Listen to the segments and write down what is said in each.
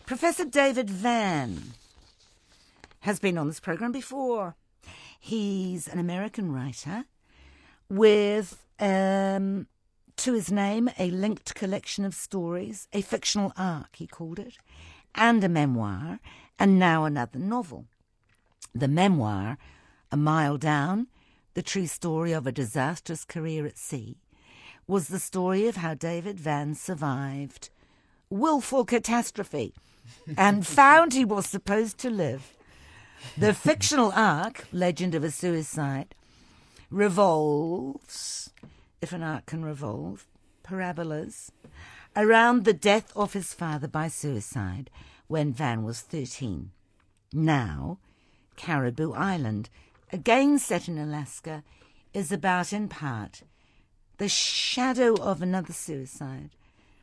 Professor David Vann has been on this program before. He's an American writer with, to his name, a linked collection of stories, a fictional arc, he called it, and a memoir, and now another novel. The memoir, A Mile Down, the true story of a disastrous career at sea, was the story of how David Vann survived willful catastrophe and found he was supposed to live. The fictional arc, Legend of a Suicide, revolves, if an arc can revolve, parabolas, around the death of his father by suicide when Vann was 13. Now, Caribou Island, again set in Alaska, is about, in part, the shadow of another suicide.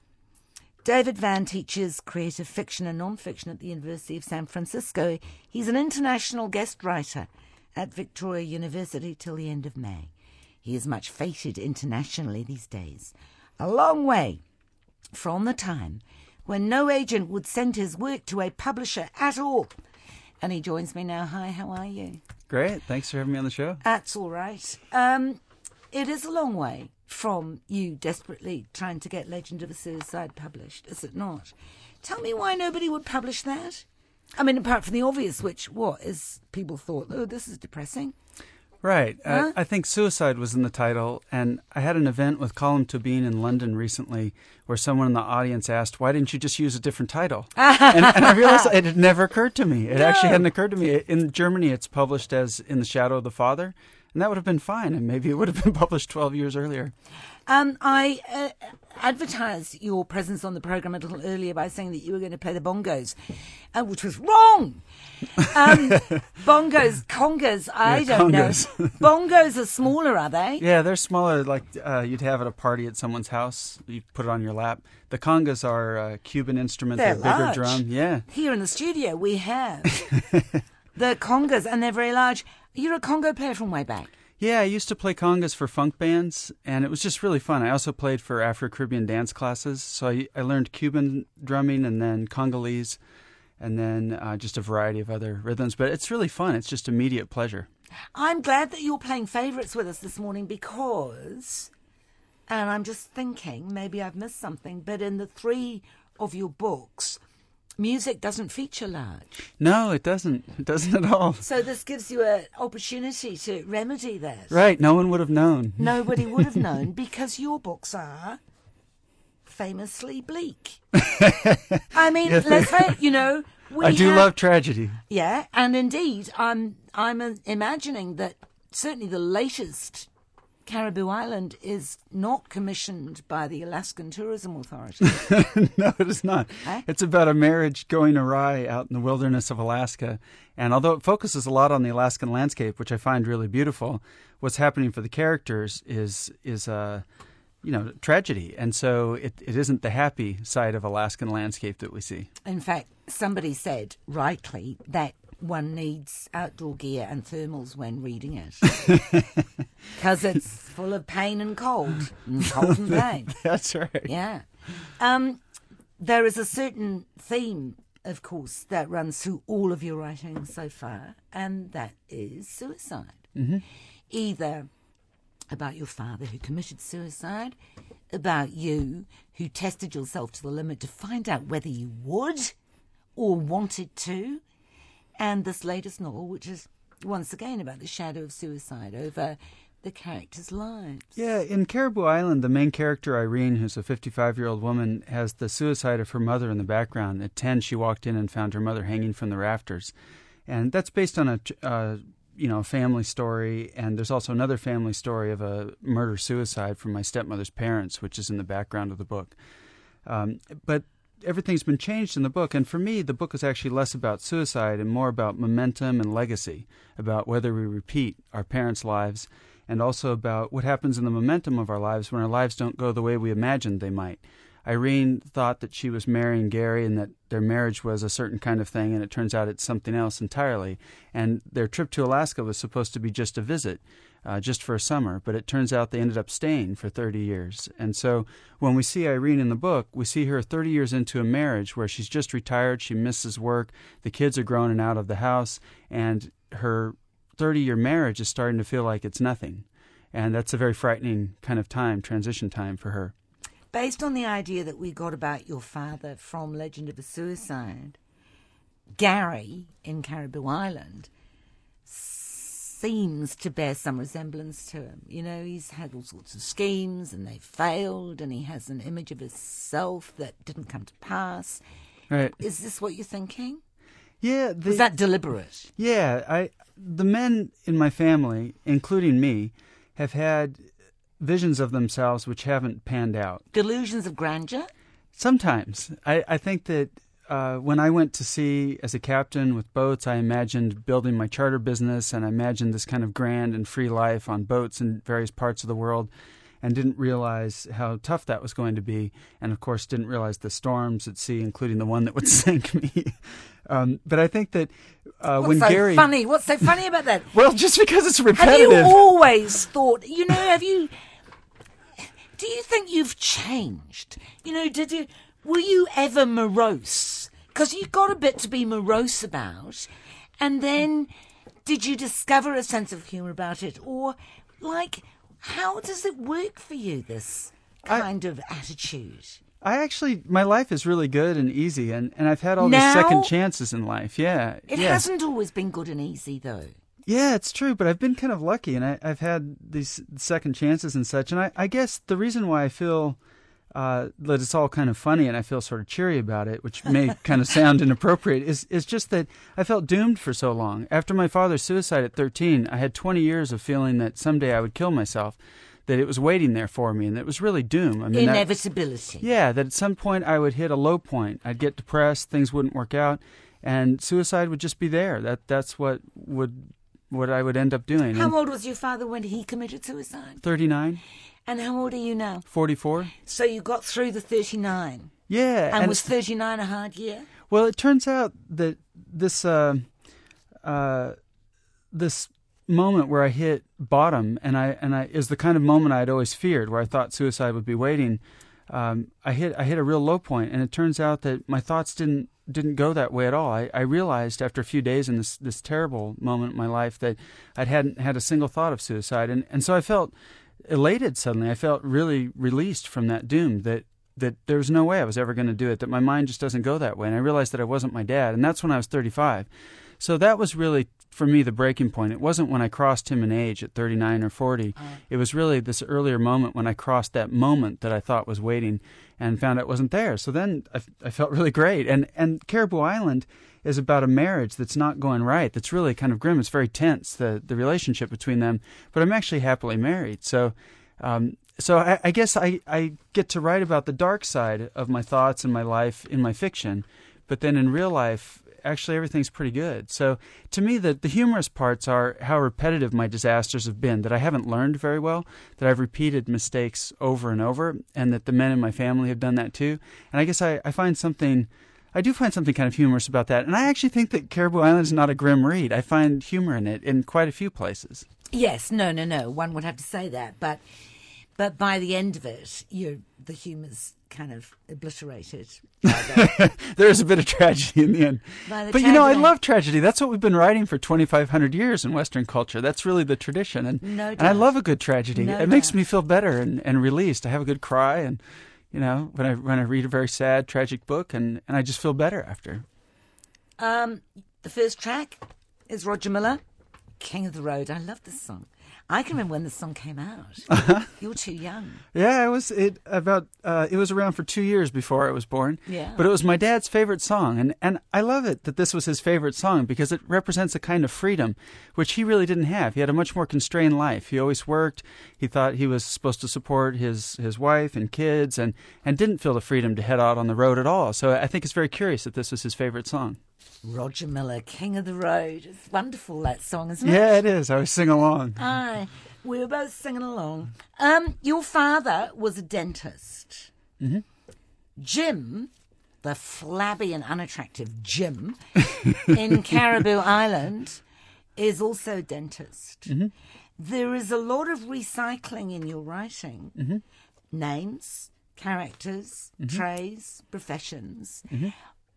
David Vann teaches creative fiction and non-fiction at the University of San Francisco. He's an international guest writer at Victoria University till the end of May. He is much feted internationally these days, a long way from the time when no agent would send his work to a publisher at all. And he joins me now. Hi, how are you? Great. Thanks for having me on the show. That's all right. It is a long way from you desperately trying to get Legend of a Suicide published, is it not? Tell me why nobody would publish that. I mean, apart from the obvious, which, is people thought, oh, this is depressing. Right. Huh? I think suicide was in the title, and I had an event with Colm Tóibín in London recently where someone in the audience asked, why didn't you just use a different title? and I realized it had never occurred to me. It actually hadn't occurred to me. In Germany, it's published as In the Shadow of the Father, and that would have been fine, and maybe it would have been published 12 years earlier. I advertised your presence on the program a little earlier by saying that you were going to play the bongos, which was wrong. Bongos, congas, I don't congas. know. Bongos are smaller, are they? Yeah, they're smaller, like you'd have at a party at someone's house. You put it on your lap. The congas are a Cuban instrument. They're a bigger large. drum. Yeah. Here in the studio we have the congas, and they're very large. You're a congo player from way back. Yeah, I used to play congas for funk bands, and it was just really fun. I also played for Afro-Caribbean dance classes, so I learned Cuban drumming and then Congolese, and then just a variety of other rhythms. But it's really fun. It's just immediate pleasure. I'm glad that you're playing favourites with us this morning because, and I'm just thinking, maybe I've missed something, but in the 3 of your books, music doesn't feature large. No, it doesn't. It doesn't at all. So this gives you an opportunity to remedy that. Right. No one would have known. Nobody would have known because your books are famously bleak. I mean, let's face it, I do love tragedy. Yeah, and indeed, I'm imagining that certainly the latest Caribou Island is not commissioned by the Alaskan Tourism Authority. No, it is not. Eh? It's about a marriage going awry out in the wilderness of Alaska. And although it focuses a lot on the Alaskan landscape, which I find really beautiful, what's happening for the characters is tragedy. And so it isn't the happy side of Alaskan landscape that we see. In fact, somebody said, rightly, that one needs outdoor gear and thermals when reading it. Because it's full of pain and cold. Cold and pain. That's right. Yeah. There is a certain theme, of course, that runs through all of your writing so far, and that is suicide. Mm-hmm. Either about your father who committed suicide, about you who tested yourself to the limit to find out whether you would or wanted to, and this latest novel, which is once again about the shadow of suicide over the characters' lives. Yeah, in Caribou Island, the main character, Irene, who's a 55-year-old woman, has the suicide of her mother in the background. At 10, she walked in and found her mother hanging from the rafters. And that's based on a family story, and there's also another family story of a murder-suicide from my stepmother's parents, which is in the background of the book. But everything's been changed in the book, and for me, the book is actually less about suicide and more about momentum and legacy, about whether we repeat our parents' lives, and also about what happens in the momentum of our lives when our lives don't go the way we imagined they might. Irene thought that she was marrying Gary and that their marriage was a certain kind of thing, and it turns out it's something else entirely. And their trip to Alaska was supposed to be just a visit. just for a summer, but it turns out they ended up staying for 30 years. And so when we see Irene in the book, we see her 30 years into a marriage where she's just retired, she misses work, the kids are grown and out of the house, and her 30-year marriage is starting to feel like it's nothing. And that's a very frightening kind of time, transition time for her. Based on the idea that we got about your father from Legend of a Suicide, Gary in Caribou Island seems to bear some resemblance to him. You know, he's had all sorts of schemes and they've failed, and he has an image of himself that didn't come to pass. Right. Is this what you're thinking? Yeah. Was that deliberate? Yeah. The men in my family, including me, have had visions of themselves which haven't panned out. Delusions of grandeur? Sometimes. I think that when I went to sea as a captain with boats, I imagined building my charter business, and I imagined this kind of grand and free life on boats in various parts of the world, and didn't realize how tough that was going to be, and of course didn't realize the storms at sea, including the one that would sink me. But I think that when Gary... What's so funny about that? Well, just because it's repetitive. Have you always thought, do you think you've changed? Were you ever morose? Because you've got a bit to be morose about. And then did you discover a sense of humour about it? Or, how does it work for you, this kind of attitude? My life is really good and easy, and I've had all these second chances in life. Yeah. It hasn't always been good and easy, though. Yeah, it's true, but I've been kind of lucky, and I've had these second chances and such. And I guess the reason why I feel that it's all kind of funny and I feel sort of cheery about it, which may kind of sound inappropriate, is just that I felt doomed for so long. After my father's suicide at 13, I had 20 years of feeling that someday I would kill myself, that it was waiting there for me, and that it was really doom. Inevitability. That at some point I would hit a low point. I'd get depressed, things wouldn't work out, and suicide would just be there. That's what I would end up doing. How old was your father when he committed suicide? 39. And how old are you now? 44. So you got through the 39. Yeah. And was 39 a hard year? Well, it turns out that this this moment where I hit bottom, and I is the kind of moment I'd always feared, where I thought suicide would be waiting. I hit a real low point, and it turns out that my thoughts didn't go that way at all. I realized after a few days in this terrible moment in my life that I hadn't had a single thought of suicide, and so I felt elated suddenly. I felt really released from that doom, that there was no way I was ever going to do it, that my mind just doesn't go that way. And I realized that I wasn't my dad, and that's when I was 35. So that was really, for me, the breaking point. It wasn't when I crossed him in age at 39 or 40. It was really this earlier moment when I crossed that moment that I thought was waiting and found it wasn't there. So then I felt really great. And Caribou Island is about a marriage that's not going right, that's really kind of grim. It's very tense, the relationship between them. But I'm actually happily married. So I guess I get to write about the dark side of my thoughts and my life in my fiction. But then in real life, actually everything's pretty good. So to me, the humorous parts are how repetitive my disasters have been, that I haven't learned very well, that I've repeated mistakes over and over, and that the men in my family have done that too. And I guess I do find something kind of humorous about that. And I actually think that Caribou Island is not a grim read. I find humor in it in quite a few places. Yes, no. One would have to say that. But by the end of it, the humor's kind of obliterated. There is a bit of tragedy in the end. But I love tragedy. That's what we've been writing for 2,500 years in Western culture. That's really the tradition. And I love a good tragedy. It makes me feel better and released. I have a good cry, and when I read a very sad, tragic book, and I just feel better after. The first track is Roger Miller, King of the Road. I love this song. I can remember when this song came out. You were too young. Yeah, it was around for 2 years before I was born. Yeah. But it was my dad's favorite song, and I love it that this was his favorite song because it represents a kind of freedom which he really didn't have. He had a much more constrained life. He always worked. He thought he was supposed to support his wife and kids, and didn't feel the freedom to head out on the road at all. So I think it's very curious that this was his favorite song. Roger Miller, King of the Road. It's wonderful, that song, isn't it? Yeah, it is. I always sing along. Aye, we were both singing along. Your father was a dentist. Mm-hmm. Jim, the flabby and unattractive Jim, in Caribou Island, is also a dentist. Mm-hmm. there is a lot of recycling in your writing. Mm-hmm. Names, characters, traits, professions. Mm-hmm.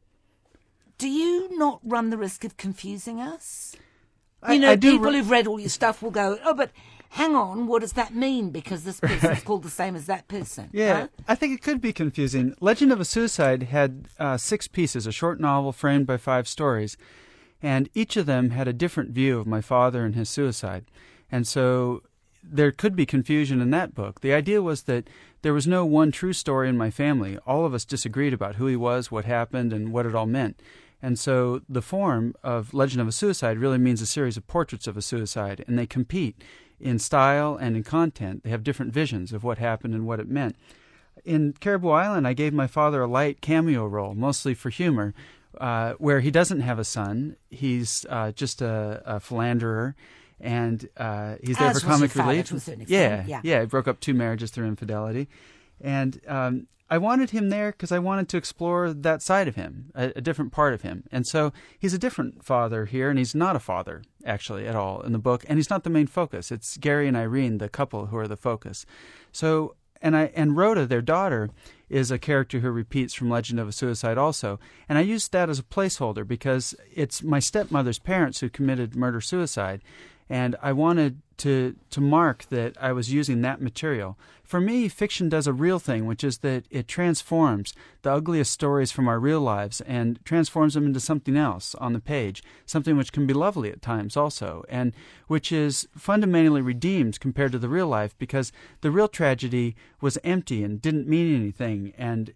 Do you not run the risk of confusing us? I do people who've read all your stuff will go, oh, but hang on, what does that mean? Because this person's called the same as that person. Yeah, huh? I think it could be confusing. Legend of a Suicide had 6 pieces, a short novel framed by 5 stories, and each of them had a different view of my father and his suicide. And so there could be confusion in that book. The idea was that there was no one true story in my family. All of us disagreed about who he was, what happened, and what it all meant. And so the form of Legend of a Suicide really means a series of portraits of a suicide, and they compete in style and in content. They have different visions of what happened and what it meant. In Caribou Island, I gave my father a light cameo role, mostly for humor, where he doesn't have a son. He's just a philanderer, and he's there for comic relief. Yeah, he broke up 2 marriages through infidelity. And I wanted him there because I wanted to explore that side of him, a different part of him. And so he's a different father here, and he's not a father, actually, at all in the book. And he's not the main focus. It's Gary and Irene, the couple, who are the focus. So, and Rhoda, their daughter, is a character who repeats from Legend of a Suicide also. And I used that as a placeholder because it's my stepmother's parents who committed murder-suicide. And I wanted to mark that I was using that material. For me, fiction does a real thing, which is that it transforms the ugliest stories from our real lives and transforms them into something else on the page, something which can be lovely at times also, and which is fundamentally redeemed compared to the real life because the real tragedy was empty and didn't mean anything, and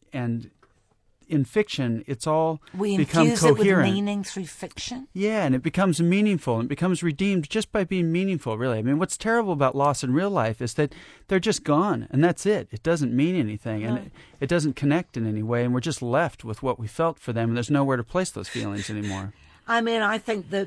in fiction, it's all become coherent. We infuse it with meaning through fiction? Yeah, and it becomes meaningful, and it becomes redeemed just by being meaningful, really. I mean, what's terrible about loss in real life is that they're just gone, and that's it. It doesn't mean anything, and it doesn't connect in any way, and we're just left with what we felt for them, and there's nowhere to place those feelings anymore. I mean, I think that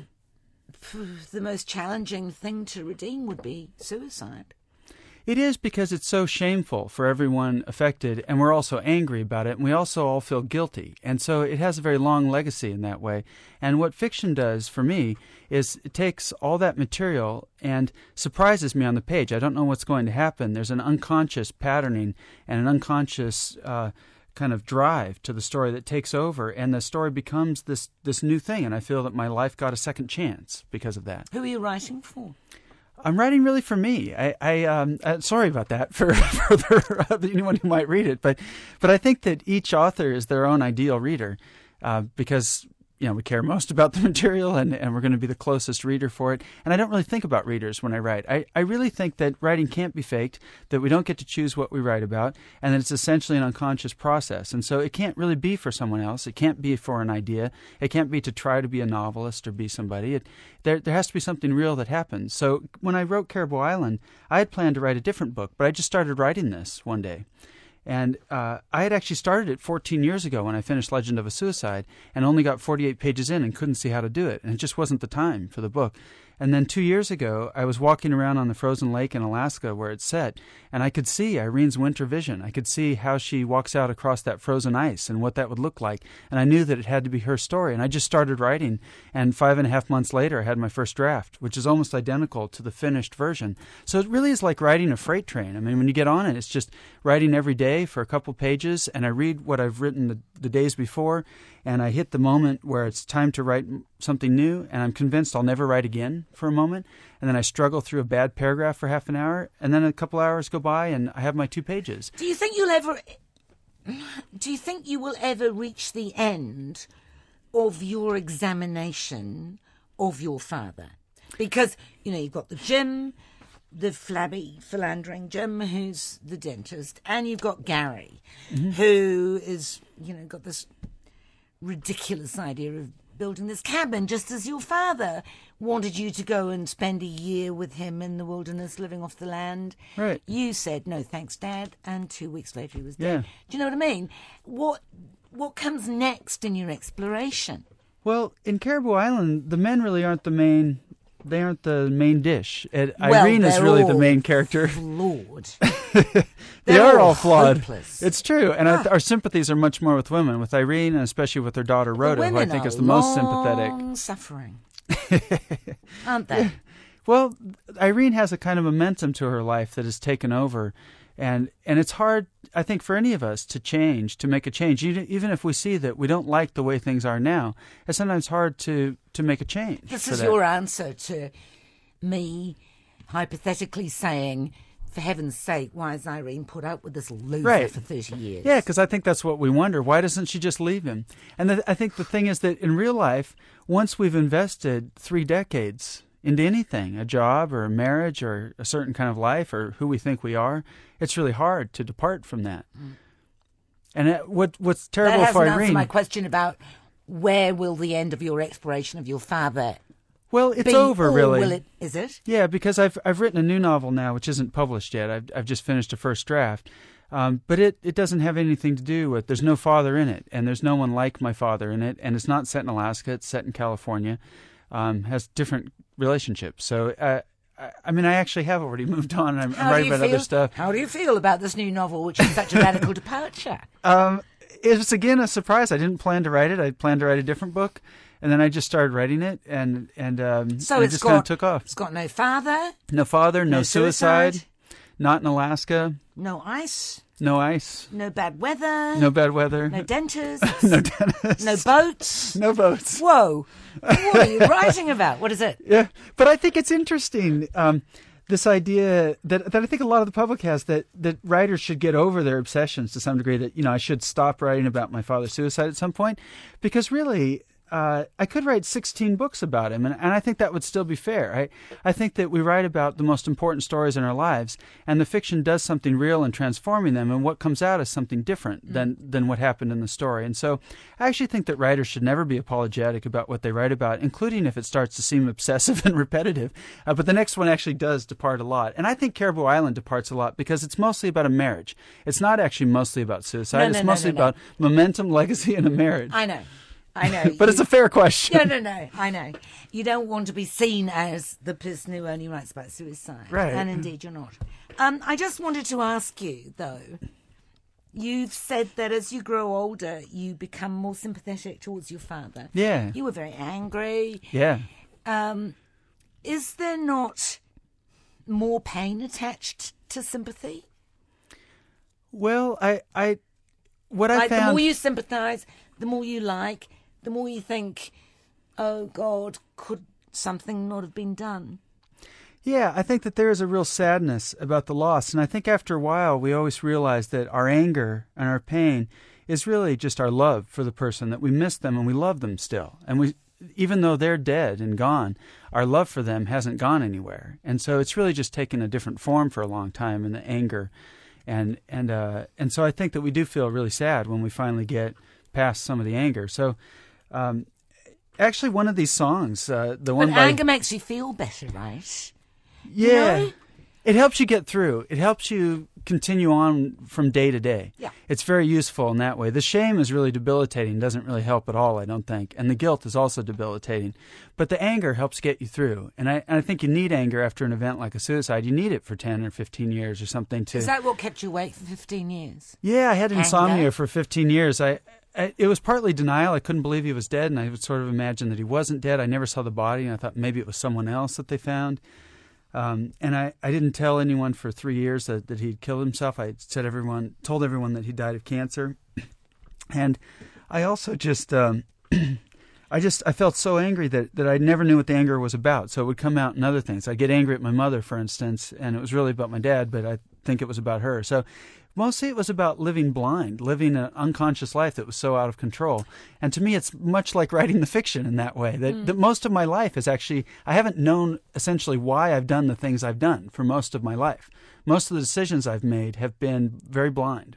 the most challenging thing to redeem would be suicide. It is because it's so shameful for everyone affected, and we're also angry about it, and we also all feel guilty. And so it has a very long legacy in that way. And what fiction does for me is it takes all that material and surprises me on the page. I don't know what's going to happen. There's an unconscious patterning and an unconscious kind of drive to the story that takes over, and the story becomes this new thing, and I feel that my life got a second chance because of that. Who are you writing for? I'm writing really for me. Sorry about that for anyone who might read it, but I think that each author is their own ideal reader because we care most about the material and we're going to be the closest reader for it. And I don't really think about readers when I write. I really think that writing can't be faked, that we don't get to choose what we write about, and that it's essentially an unconscious process. And so it can't really be for someone else. It can't be for an idea. It can't be to try to be a novelist or be somebody. There has to be something real that happens. So when I wrote Caribou Island, I had planned to write a different book, but I just started writing this one day. And I had actually started it 14 years ago when I finished Legend of a Suicide and only got 48 pages in and couldn't see how to do it. And it just wasn't the time for the book. And then 2 years ago, I was walking around on the frozen lake in Alaska where it's set, and I could see Irene's winter vision. I could see how she walks out across that frozen ice and what that would look like. And I knew that it had to be her story. And I just started writing. And 5.5 months later, I had my first draft, which is almost identical to the finished version. So it really is like riding a freight train. I mean, when you get on it, it's just writing every day for a couple pages, and I read what I've written the days before, and I hit the moment where it's time to write something new, and I'm convinced I'll never write again for a moment, and then I struggle through a bad paragraph for half an hour, and then a couple hours go by, and I have my 2 pages. Do you think you will ever reach the end of your examination of your father? Because, you've got the Jim, the flabby, philandering Jim, who's the dentist, and you've got Gary, who is, got this ridiculous idea of building this cabin, just as your father wanted you to go and spend a year with him in the wilderness, living off the land. Right. You said, no thanks, Dad, and 2 weeks later he was dead. Yeah. Do you know what I mean? What comes next in your exploration? Well, in Caribou Island, the men really aren't the main... They aren't the main dish. Irene is really the main character. Flawed. They are all flawed. Hopeless. It's true. And our sympathies are much more with women, with Irene, and especially with her daughter Rhoda, who I think is the most sympathetic. Suffering. Aren't they? Well, Irene has a kind of momentum to her life that has taken over. And it's hard, I think, for any of us to make a change. Even if we see that we don't like the way things are now, it's sometimes hard to make a change. This is your answer to me hypothetically saying, for heaven's sake, why has Irene put up with this loser for 30 years? Yeah, because I think that's what we wonder. Why doesn't she just leave him? And I think the thing is that in real life, once we've invested 3 decades into anything, a job or a marriage or a certain kind of life or who we think we are, it's really hard to depart from that. And what's terrible for Irene... That hasn't answered my question about where will the end of your exploration of your father Well, it's over, really. Will it, is it? Yeah, because I've written a new novel now, which isn't published yet. I've just finished a first draft. But it doesn't have anything to do with... There's no father in it, and there's no one like my father in it, and it's not set in Alaska. It's set in California. Has different relationships. So, I mean, I actually have already moved on, and I'm writing about other stuff. How do you feel about this new novel, which is such a radical departure? It was, again, a surprise. I didn't plan to write it. I planned to write a different book, and then I just started writing it, and so it just kind of took off. It's got no father. No father, no suicide. Not in Alaska. No ice. No ice. No bad weather. No bad weather. No dentists. No dentists. No boats. No boats. Whoa. What are you writing about? What is it? Yeah, but I think it's interesting, this idea that I think a lot of the public has, that writers should get over their obsessions to some degree, that, I should stop writing about my father's suicide at some point, because really... I could write 16 books about him, and I think that would still be fair. I think that we write about the most important stories in our lives, and the fiction does something real in transforming them, and what comes out is something different than what happened in the story. And so I actually think that writers should never be apologetic about what they write about, including if it starts to seem obsessive and repetitive. But the next one actually does depart a lot. And I think Caribou Island departs a lot because it's mostly about a marriage. It's not actually mostly about suicide. It's mostly about momentum, legacy, and a marriage. I know. But it's a fair question. No, I know. You don't want to be seen as the person who only writes about suicide. Right. And indeed you're not. I just wanted to ask you, though, you've said that as you grow older, you become more sympathetic towards your father. Yeah. You were very angry. Yeah. Is there not more pain attached to sympathy? Well, I found... The more you sympathise, the more you like... The more you think, oh, God, could something not have been done? Yeah, I think that there is a real sadness about the loss. And I think after a while, we always realize that our anger and our pain is really just our love for the person, that we miss them and we love them still. And even though they're dead and gone, our love for them hasn't gone anywhere. And so it's really just taken a different form for a long time in the anger. And so I think that we do feel really sad when we finally get past some of the anger. So... actually, one of these songs, the one by... anger makes you feel better, right? Yeah. It helps you get through. It helps you continue on from day to day. Yeah. It's very useful in that way. The shame is really debilitating, doesn't really help at all, I don't think. And the guilt is also debilitating. But the anger helps get you through. And I think you need anger after an event like a suicide. You need it for 10 or 15 years or something to... Is that what kept you awake for 15 years? Yeah, I had insomnia for 15 years. It was partly denial. I couldn't believe he was dead, and I would sort of imagine that he wasn't dead. I never saw the body, and I thought maybe it was someone else that they found. And I didn't tell anyone for 3 years that he'd killed himself. I told everyone that he died of cancer. And I also just, I felt so angry that I never knew what the anger was about. So it would come out in other things. I'd get angry at my mother, for instance, and it was really about my dad, but I think it was about her. So mostly it was about living blind, living an unconscious life that was so out of control. And to me, it's much like writing the fiction in that way, that most of my life is actually, I haven't known essentially why I've done the things I've done for most of my life. Most of the decisions I've made have been very blind.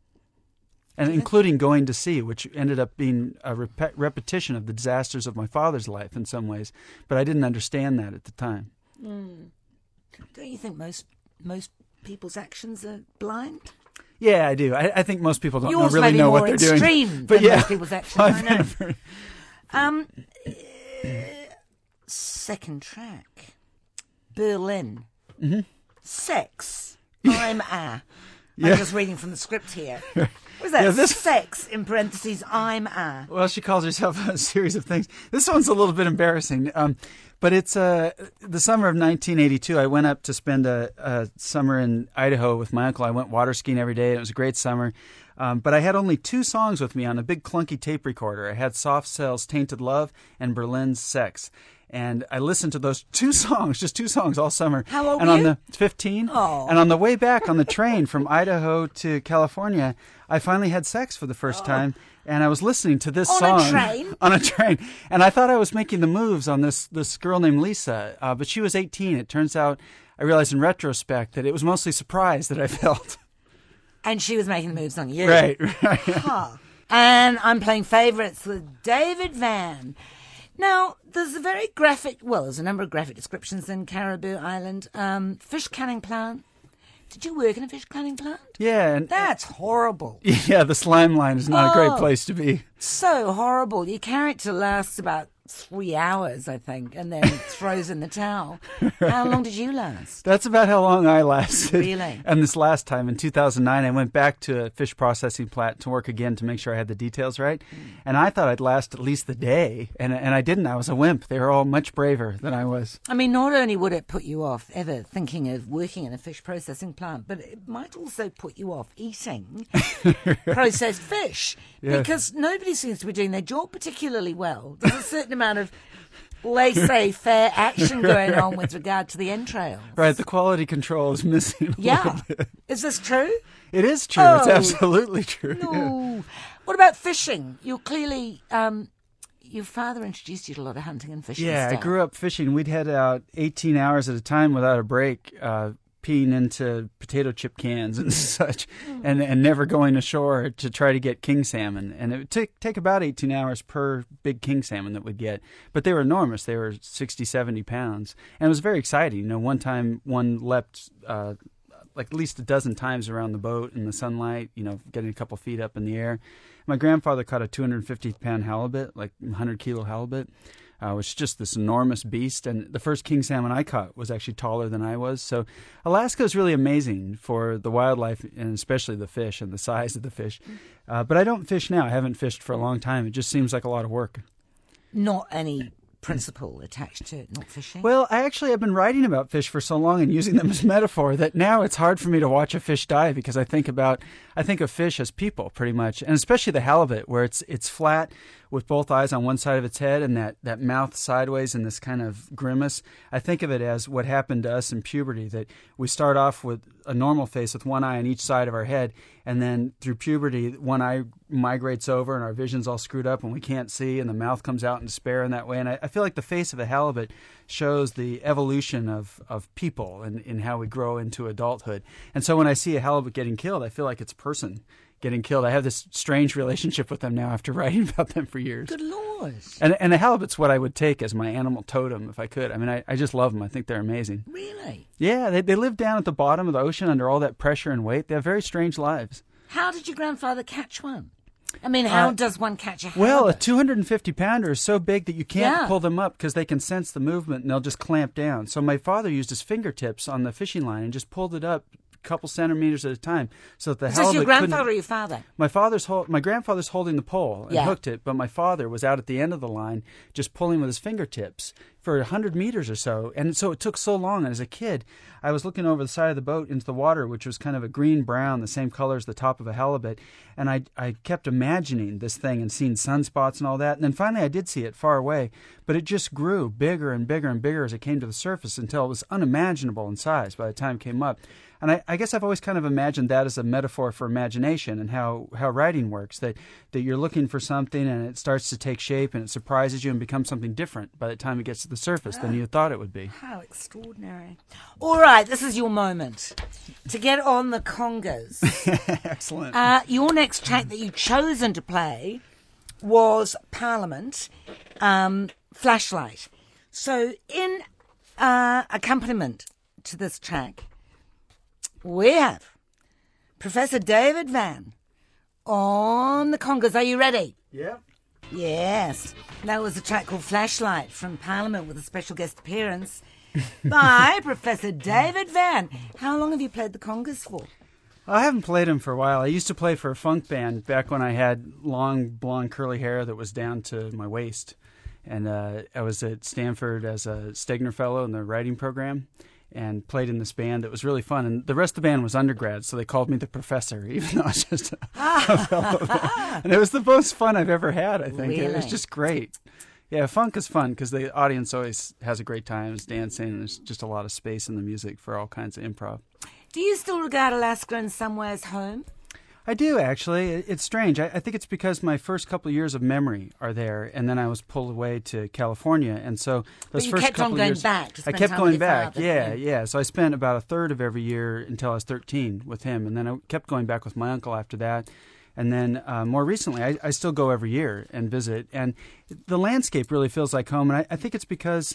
And including going to sea, which ended up being a repetition of the disasters of my father's life in some ways. But I didn't understand that at the time. Don't you think most people's actions are blind? Yeah, I do. I think most people don't Yours really know what they're doing. Yours may be more extreme than most people's actions, I know. Second track, Berlin. Mm-hmm. Sex. I'm a. I'm just reading from the script here. What was that? Sex, in parentheses, I'm a. Well, she calls herself a series of things. This one's a little bit embarrassing. But it's the summer of 1982. I went up to spend a summer in Idaho with my uncle. I went water skiing every day. And it was a great summer. But I had only 2 songs with me on a big clunky tape recorder. I had Soft Cell's Tainted Love and Berlin's Sex. And I listened to those 2 songs, just 2 songs all summer. How old were you? And on the 15. Oh. And on the way back on the train from Idaho to California, I finally had sex for the first time. And I was listening to this song. On a train. And I thought I was making the moves on this girl named Lisa. But she was 18. It turns out, I realized in retrospect, that it was mostly surprise that I felt. And she was making the moves on you. Right. Huh. And I'm playing favourites with David Vann. Now, there's there's a number of graphic descriptions in Caribou Island. Fish canning plant. Did you work in a fish canning plant? Yeah. That's horrible. Yeah, the slime line is not a great place to be. So horrible. Your character lasts about 3 hours, I think, and then throws in the towel. How long did you last? That's about how long I lasted. Really? And this last time, in 2009, I went back to a fish processing plant to work again to make sure I had the details right. And I thought I'd last at least the day, and I didn't. I was a wimp. They were all much braver than I was. I mean, not only would it put you off ever thinking of working in a fish processing plant, but it might also put you off eating processed fish, because nobody seems to be doing their job particularly well. There's a certain amount of laissez-faire action going on with regard to the entrails. Right, the quality control is missing a little bit. Is this true? It is true. It's absolutely true. No. Yeah. What about fishing? You're clearly... your father introduced you to a lot of hunting and fishing stuff. I grew up fishing. We'd head out 18 hours at a time without a break, peeing into potato chip cans and such, and never going ashore to try to get king salmon. And it would take about 18 hours per big king salmon that we'd get. But they were enormous. They were 60, 70 pounds. And it was very exciting. You know, one time one leapt like at least a dozen times around the boat in the sunlight, you know, getting a couple feet up in the air. My grandfather caught a 250-pound halibut, like 100-kilo halibut, which is just this enormous beast. And the first king salmon I caught was actually taller than I was. So Alaska is really amazing for the wildlife and especially the fish and the size of the fish. But I don't fish now. I haven't fished for a long time. It just seems like a lot of work. Not any principle attached to not fishing? Well, I've been writing about fish for so long and using them as metaphor that now it's hard for me to watch a fish die, because I think of fish as people pretty much, and especially the halibut, where it's flat with both eyes on one side of its head and that mouth sideways in this kind of grimace. I think of it as what happened to us in puberty, that we start off with a normal face with one eye on each side of our head, and then through puberty, one eye migrates over and our vision's all screwed up and we can't see, and the mouth comes out in despair in that way. And I feel like the face of a halibut shows the evolution of people and in how we grow into adulthood. And so when I see a halibut getting killed, I feel like it's a person getting killed. I have this strange relationship with them now after writing about them for years. Good Lord. And the halibut's what I would take as my animal totem if I could. I mean, I just love them. I think they're amazing. Really? Yeah, they live down at the bottom of the ocean under all that pressure and weight. They have very strange lives. How did your grandfather catch one? I mean, how does one catch a halibut? Well, a 250-pounder is so big that you can't pull them up because they can sense the movement and they'll just clamp down. So my father used his fingertips on the fishing line and just pulled it up couple centimeters at a time, so that the halibut. So your grandfather or your father? My grandfather's holding the pole and hooked it, but my father was out at the end of the line, just pulling with his fingertips for 100 meters or so. And so it took so long. And as a kid, I was looking over the side of the boat into the water, which was kind of a green-brown, the same color as the top of a halibut. And I kept imagining this thing and seeing sunspots and all that. And then finally I did see it far away, but it just grew bigger and bigger and bigger as it came to the surface until it was unimaginable in size by the time it came up. And I guess I've always kind of imagined that as a metaphor for imagination and how writing works, that you're looking for something and it starts to take shape and it surprises you and becomes something different by the time it gets to the surface than you thought it would be. How extraordinary. All right, this is your moment to get on the congas. Excellent. Your next track that you've chosen to play was Parliament, Flashlight. So in accompaniment to this track, we have Professor David Vann on the congas. Are you ready? Yeah. Yes. That was a track called Flashlight from Parliament with a special guest appearance by Professor David Vann. How long have you played the congas for? I haven't played them for a while. I used to play for a funk band back when I had long, blonde, curly hair that was down to my waist. And I was at Stanford as a Stegner Fellow in the writing program and played in this band that was really fun. And the rest of the band was undergrads, so they called me the professor, even though I was just a fellow. And it was the most fun I've ever had, I think. Really? It was just great. Yeah, funk is fun because the audience always has a great time, is dancing, and there's just a lot of space in the music for all kinds of improv. Do you still regard Alaska in some ways home? I do, actually. It's strange. I think it's because my first couple of years of memory are there, and then I was pulled away to California, and so those first kept couple on of going years, back to I spend kept time going with your back. father. Yeah. So I spent about a third of every year until I was 13 with him, and then I kept going back with my uncle after that. And then more recently, I still go every year and visit, and the landscape really feels like home. And I think it's because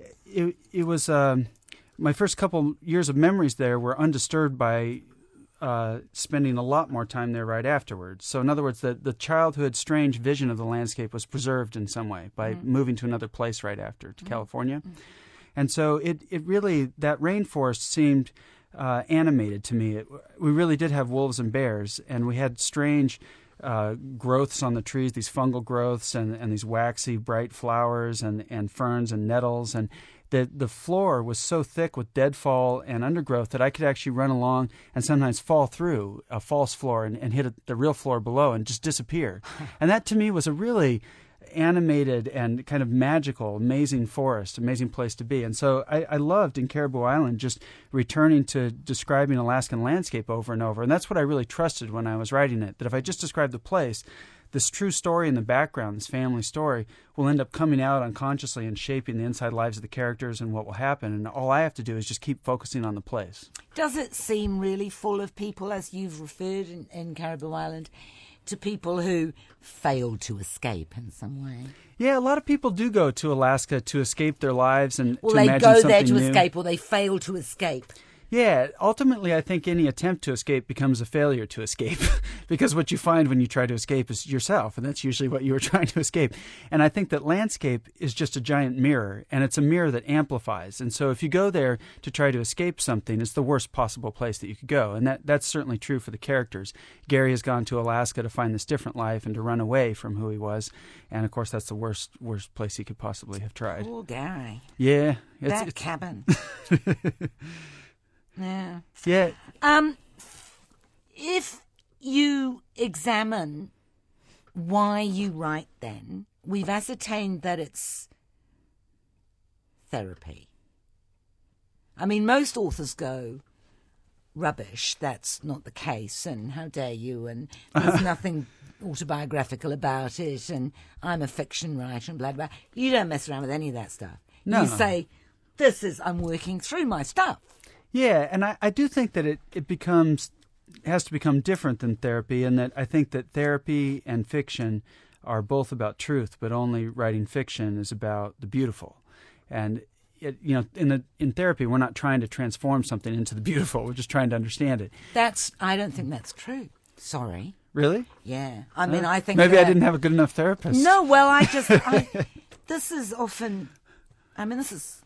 it was my first couple years of memories there were undisturbed by spending a lot more time there right afterwards. So in other words, the childhood strange vision of the landscape was preserved in some way by moving to another place right after, to California. And so it really, that rainforest seemed animated to me. We really did have wolves and bears, and we had strange growths on the trees, these fungal growths and these waxy bright flowers and ferns and nettles, and the floor was so thick with deadfall and undergrowth that I could actually run along and sometimes fall through a false floor and hit the real floor below and just disappear. And that to me was a really animated and kind of magical, amazing forest, amazing place to be. And so I loved in Caribou Island just returning to describing Alaskan landscape over and over. And that's what I really trusted when I was writing it, that if I just described the place, this true story in the background, this family story, will end up coming out unconsciously and shaping the inside lives of the characters and what will happen. And all I have to do is just keep focusing on the place. Does it seem really full of people, as you've referred in Caribou Island, to people who failed to escape in some way? Yeah, a lot of people do go to Alaska to escape their lives and Well, to they imagine go something there to new. escape, or they fail to escape. Yeah, ultimately, I think any attempt to escape becomes a failure to escape because what you find when you try to escape is yourself, and that's usually what you were trying to escape. And I think that landscape is just a giant mirror, and it's a mirror that amplifies. And so if you go there to try to escape something, it's the worst possible place that you could go. And that's certainly true for the characters. Gary has gone to Alaska to find this different life and to run away from who he was. And, of course, that's the worst place he could possibly have tried. Poor Gary. Yeah. That cabin. Yeah. Yeah. If you examine why you write, then we've ascertained that it's therapy. I mean, most authors go, rubbish, that's not the case, and how dare you, and there's nothing autobiographical about it, and I'm a fiction writer, and blah, blah. You don't mess around with any of that stuff. No. You say, I'm working through my stuff. Yeah, and I do think that it has to become different than therapy, and that I think that therapy and fiction are both about truth, but only writing fiction is about the beautiful. And in therapy, we're not trying to transform something into the beautiful; we're just trying to understand it. I don't think that's true. Sorry. Really? Yeah. I mean, I think maybe I didn't have a good enough therapist. No, well, this is often. I mean, this is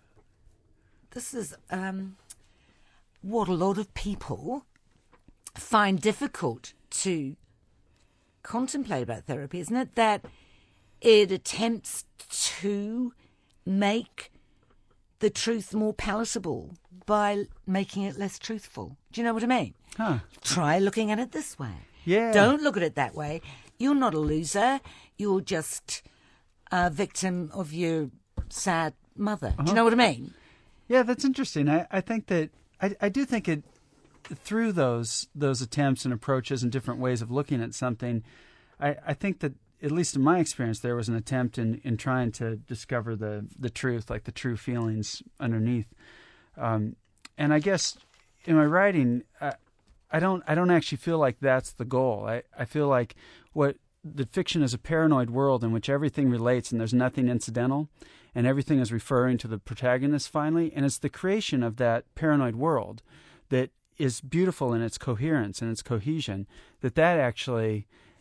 what a lot of people find difficult to contemplate about therapy, isn't it? That it attempts to make the truth more palatable by making it less truthful. Do you know what I mean? Huh. Try looking at it this way. Yeah. Don't look at it that way. You're not a loser. You're just a victim of your sad mother. Do you know what I mean? Yeah, that's interesting. I think that I do think it through those attempts and approaches and different ways of looking at something. I think that, at least in my experience, there was an attempt in trying to discover the truth, like the true feelings underneath. And I guess in my writing, I don't actually feel like that's the goal. I feel like the fiction is a paranoid world in which everything relates and there's nothing incidental, and everything is referring to the protagonist finally. And it's the creation of that paranoid world that is beautiful in its coherence and its cohesion, that actually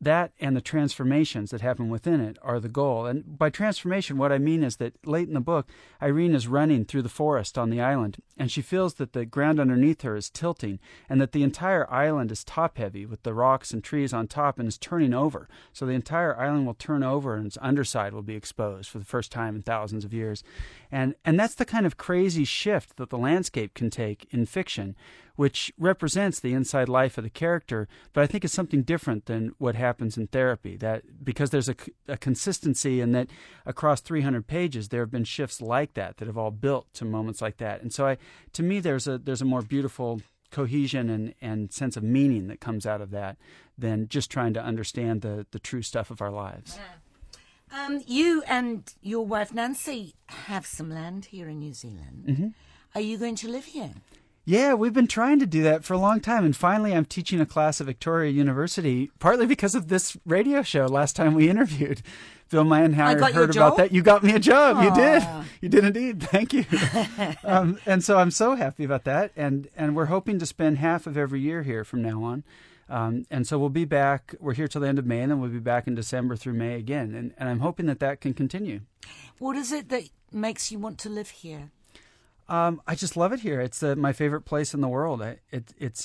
that and the transformations that happen within it are the goal. And by transformation, what I mean is that late in the book, Irene is running through the forest on the island, and she feels that the ground underneath her is tilting, and that the entire island is top-heavy with the rocks and trees on top and is turning over. So the entire island will turn over and its underside will be exposed for the first time in thousands of years. And that's the kind of crazy shift that the landscape can take in fiction, which represents the inside life of the character, but I think it's something different than what happens in therapy. That because there's a consistency, and that across 300 pages there have been shifts like that have all built to moments like that. And so, to me, there's a more beautiful cohesion and sense of meaning that comes out of that than just trying to understand the true stuff of our lives. Yeah. You and your wife Nancy have some land here in New Zealand. Mm-hmm. Are you going to live here? Yeah, we've been trying to do that for a long time, and finally I'm teaching a class at Victoria University, partly because of this radio show last time we interviewed. Bill Manhire heard about that. You got me a job. Aww. You did. You did indeed. Thank you. And so I'm so happy about that, and we're hoping to spend half of every year here from now on. And so we'll be back. We're here till the end of May, and then we'll be back in December through May again, and I'm hoping that can continue. What is it that makes you want to live here? I just love it here. It's my favorite place in the world. Is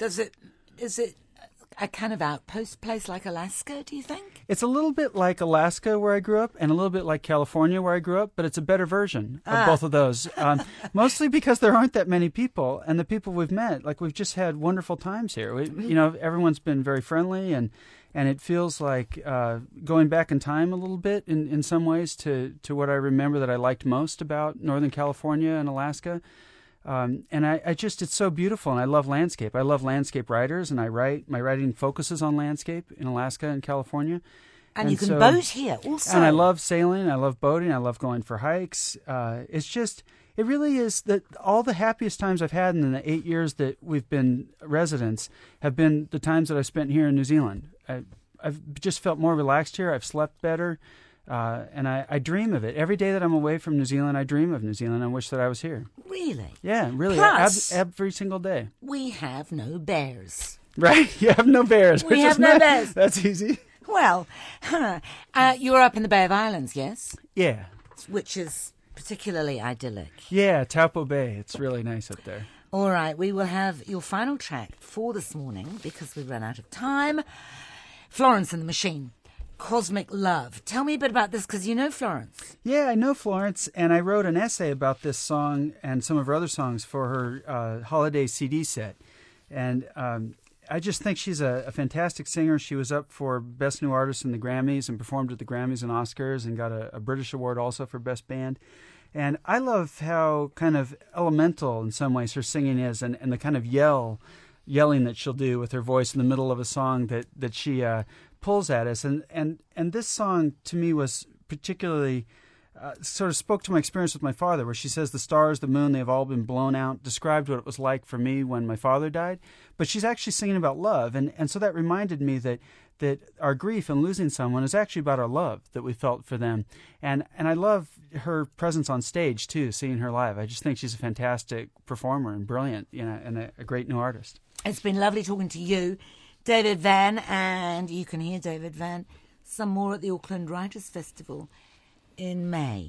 it a kind of outpost place like Alaska, do you think? It's a little bit like Alaska, where I grew up, and a little bit like California, where I grew up, but it's a better version of both of those. Mostly because there aren't that many people, and the people we've met, we've just had wonderful times here. Everyone's been very friendly, and it feels like going back in time a little bit in some ways to what I remember that I liked most about Northern California and Alaska. And it's so beautiful, and I love landscape. I love landscape writers, and my writing focuses on landscape in Alaska and California. And you can boat here also. And I love sailing, I love boating, I love going for hikes. It really is that all the happiest times I've had in the 8 years that we've been residents have been the times that I've spent here in New Zealand. I've just felt more relaxed here. I've slept better. And I dream of it. Every day that I'm away from New Zealand, I dream of New Zealand. I wish that I was here. Really? Yeah, really. Plus, every single day. We have no bears. Right? You have no bears. We have no bears. That's easy. Well, you're up in the Bay of Islands, yes? Yeah. Which is particularly idyllic. Yeah, Taupo Bay. It's really nice up there. All right, we will have your final track for this morning because we've run out of time. Florence and the Machine. Cosmic Love. Tell me a bit about this, because you know Florence. Yeah, I know Florence, and I wrote an essay about this song and some of her other songs for her holiday CD set. And I just think she's a fantastic singer. She was up for Best New Artist in the Grammys and performed at the Grammys and Oscars and got a British award also for Best Band. And I love how kind of elemental in some ways her singing is, and the kind of yelling that she'll do with her voice in the middle of a song that she pulls at us. And this song to me was particularly sort of spoke to my experience with my father, where she says the stars, the moon, they've all been blown out, described what it was like for me when my father died. But she's actually singing about love. And so that reminded me that our grief in losing someone is actually about our love that we felt for them. And I love her presence on stage, too, seeing her live. I just think she's a fantastic performer and brilliant, and a great new artist. It's been lovely talking to you, David Vann, and you can hear David Vann some more at the Auckland Writers' Festival in May.